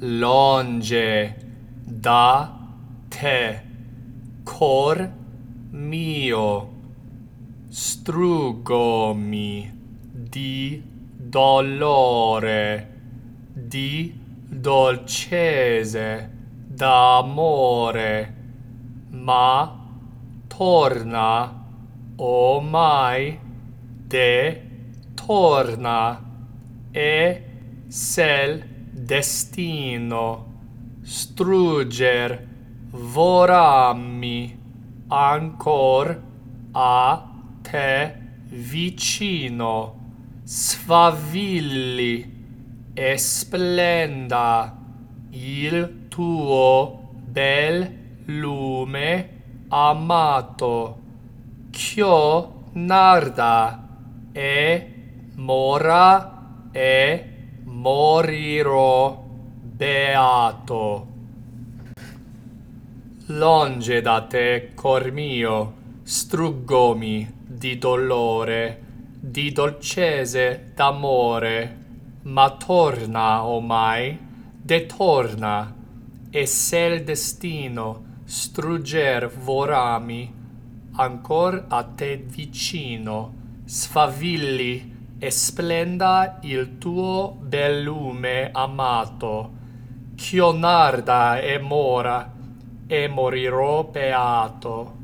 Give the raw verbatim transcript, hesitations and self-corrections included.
longe da te, cor mio, struggomi di dolore, di dolcezze d'amore, ma torna omai de torna e sel destino strugger vorami ancor a te vicino, sfavilli e splenda il tuo bel lume amato, ch'io narda e mora e morirò beato. Longe da te, cor mio, struggomi di dolore, di dolcezze d'amore, ma torna omai, de torna, e sel destino strugger vorami ancor a te vicino, sfavilli e splenda il tuo bel lume amato, ch'io narda e mora e morirò beato.